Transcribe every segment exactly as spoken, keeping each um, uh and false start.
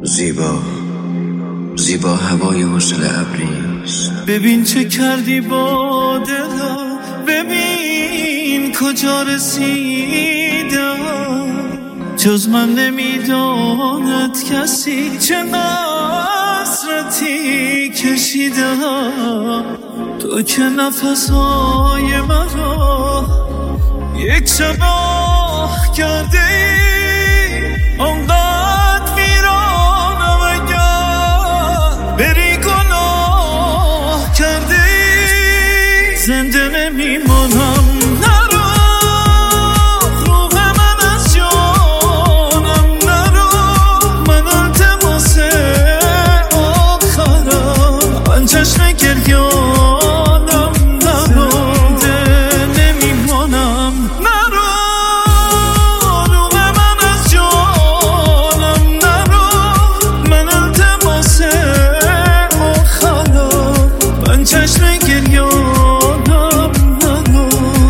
زیبا زیبا هوای حسن ابریست. ببین چه کردی با دلم، ببین کجا رسیدم. جز من نمیداند کسی چه حسرتی کشیدم. تو که نفسهای مرا یک شباه کرده ای، آنقدر ویرانم اگر بری گناه کرده ای. زنده نمیمانم، نرو روح من از جانم نرو. من التماس آخرم، من چشم گریانم نرو. زنده نمیمانم، نرو روح من از جانم نرو. من التماس آخرم، من چشم گریانم نرو.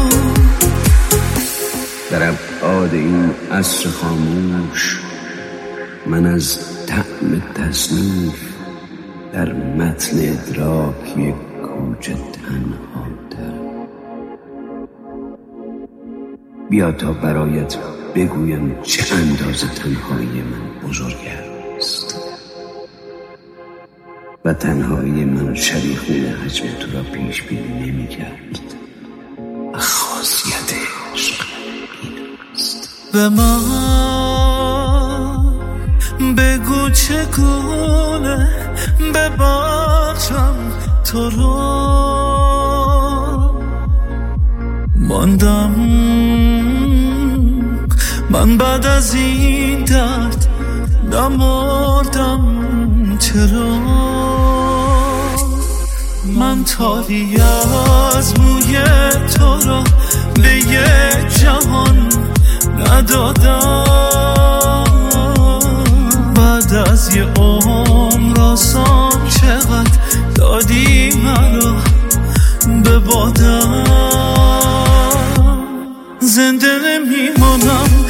در ابعاد این عصر خاموش، من از طعم تصنیف در متن ادراک یک کوچه تنها دارم. بیا تا برایت بگویم چه اندازه تنهایی من بزرگ است و تنهایی من شبیخون حجم تو را پیش بینی نمی کرد. خاصیت عشق این است. به من بگو چگونه ببخشم تو رو. ماندم من بعد از این درد، نمردم چرا. من تاری از موی تو را به یک جهان ندادم. بعد از یه عمر آسان چقدر دادی مرا به بادم. زنده نمیمانم،